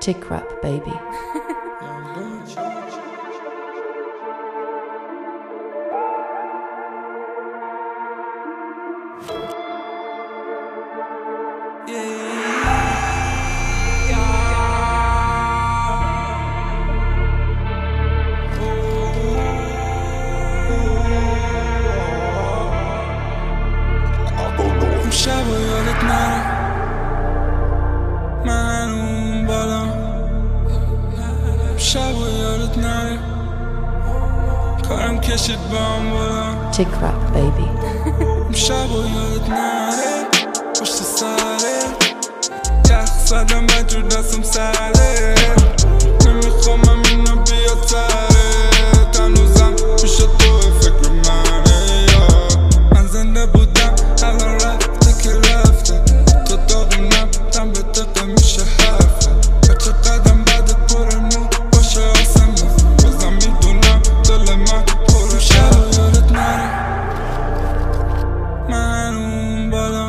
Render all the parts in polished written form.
Tick rap, baby. شب و یادت نره من اون بالا شب و یادت نره کارم کشید با هم بالا Tick rap, baby. شب و یادت نره پشت سره یخ زدم بجور دستم سره نمیخوام اینو بیا تره تنوزم پیش تو فکر منه یا من زنده بودم الان رفته که رفته تو داغونم تن به دقه میشه حرفه هرچه قدم بعدت پر نور باشه آسمون بازم میدونم دل من پر شب و یادت نره من اون بالا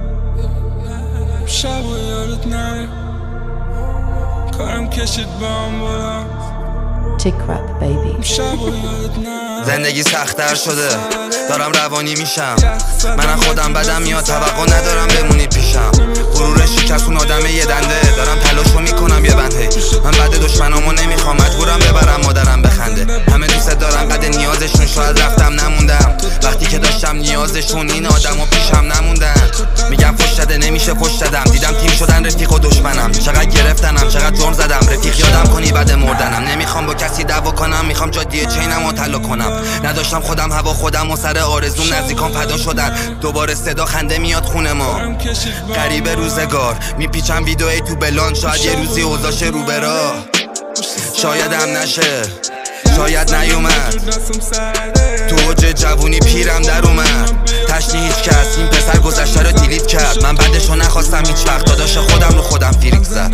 شب و یادت نره کارم کشید با هم بالا Tick rap, baby. شب و یادت نره زندگی سخت‌تر شده دارم روانی میشم من خودم بدم میاد توقع ندارم بمونی پیشم غرور شکست اون آدم یه دنده دارم تلاشو میکنم یه بند هی من بعد دشمنامو نمیخوام مجبورم ببرم مادرم بخنده همه دوست دارن قد نیازشون شاید رفتم نموندم وقتی که داشتم نیازشون این آدمو پیشم نموندن میگم فش داده نمیشه فش دادم دیدم تیم شدن رفیق و دشمنم چقدر گرفتنم چقدر جرم زدم رفیق یادم کنی بعد مردنم نمیخوام با کسی دعوا کنم میخوام جادیه چینمو طلا کنم نداشتم خودم هوا خودم و سر آرزوم نزدیکام فدا شدن دوباره صدا خنده میاد خونه ما غریب روزگار میپیچم ویدئویی تو بلان شاید یه روزی اوضاعش رو به راه شاید هم نشه شاید نیومد تو اوج جوونی پیرم در اومد تشنی هیچ کس این پسر گذشته رو دیلیت کرد من بعدشو نخواستم هیچ وقت داداش خودم رو خودم فیریک زد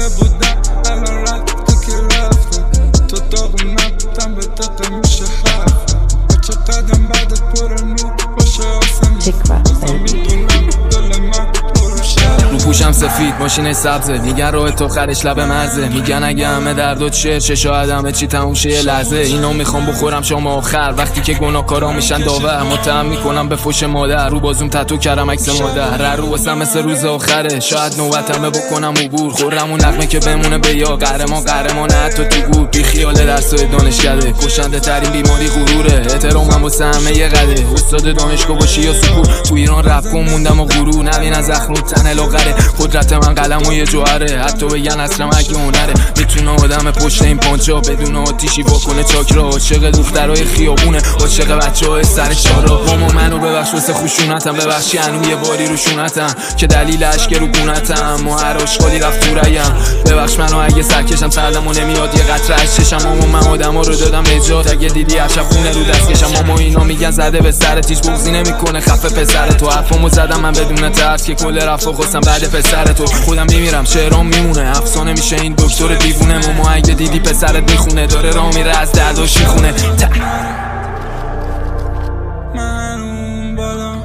تو داغونم تن به دقه میشه حرفه هرچه قدم بعدت پر نور باشه آسمون Tick rap, baby. میدونم دل من پر شب رو پوشم سفید ماشین سبزه میگن راه تو خرش لب مرزه میگن اگه همه درد و چه شاید همه چی تموم شه یه لحظه اینو میخوام بخورم شام آخر وقتی که گناهکارا میشن داور متهم میکنم به فوش مادر رو بازوم تتو کردم عکس مادر رو واسم مثل روز آخره شاید نوبتمه بکنم عبور خورم اون نغمه که بمونه به یا قهرمان حتی تو گور بی خیال درسای دانشکده کشنده ترین بیماری غروره احترامم واسه همه یه قده استاد دانشگاه باشی یا سکور تو ایران رپ کن موندم و غرور نبین از زخم تن لاغره قدرت من قلم و یه جوهره حتی بگن اصلا مگه هنره میتونه آدم پشت این پانچا بدون آتیشی واکنه چاکرا عاشق دخترای خیابونه عاشق بچه‌های سر چارا ماما منو ببخش واسه خوشونتم ببخشی هنوز یه باری رو شونتم که دلیل اشک رو گونتم ما هر آشغالی رفت تو ریم ببخش منو اگه سرکشم سردمو نمیاد یه قطره از چشم ماما من آدما رو دادم نجات اگه دیدی عشق خونه رو دستکشم ماما اینا میگن زده به سرت هیچ بغضی نمیکنه خفه پسر تو حرفمو زدم من بدون ترس که کل رفاق خواستم بعد پسر تو خودم میمیرم شعرام میمونه افسانه میشه این دکتر دیوونه ماما اگه دیدی پسرت میخونه داره راه میره از درد و شیخونه من اون بالا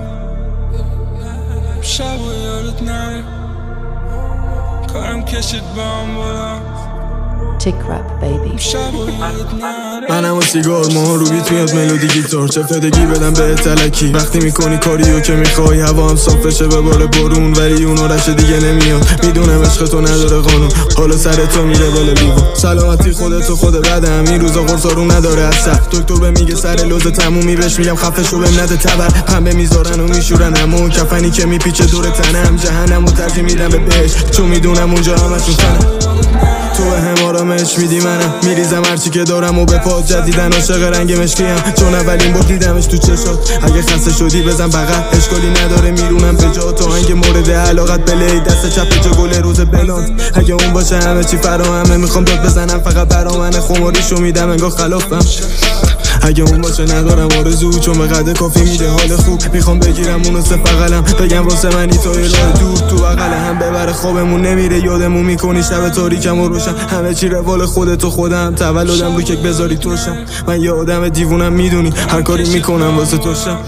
شب و یادت نره کارم کشید با هم بالا Tick rap, baby. شب و یادت نره منم و سیگار ماها رو بیت میاد ملودی گیتار چه فدگی بدم به تلکی وقتی میکنی کاریو که میخوای هوا هم صاف بشه به بار برون ولی اون آرش دیگه نمیاد میدونم عشق تو نداره قانون حالا سر تو میره بالا لیوان سلامتی خودتو خود بعدم این روزا قرصارو نداره اصلا دکتر به میگه سر لوز تمومی بهش میگم خفه شو بهم نده تبر پنبه میذارن و میشورن همون کفنی که میپیچه دور تنم جهنمو ترجیح میدم به بهش چون میدونم اونجا همشون فنم تو به هم آرامش میدی منم میریزم هرچی که دارم و به پاد جدیدن عاشق رنگ مشکیم چون اولین بار دیدمش تو چشات اگه خسته شدی بزن بغل اشکالی نداره میرونم به جا تو هنگ مورد علاقت بلی دست چپ جا گل روز بلاند اگه اون باشه همه چی فراهمه میخوام داد بزنم فقط برا من خماریشو میدم انگار خلافم اگه اون باشه ندارم آرزو چون به قد کافی میده حال خوب میخوام بگیرم اونو سفقلم بگم واسه منی تا یه راه دور تو بغل هم ببره خوابمون نمیره یادمون میکنی شب تاریکم و روشن همه چی روال خودتو خودم تولدم رو کیک بذاری توشم من یه آدم دیوونم میدونی هر کاری میکنم واسه توشم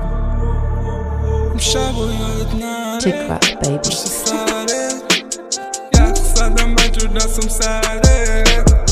شب و یادت نره Tick rap, baby. یخ زدم بجور دستم سرده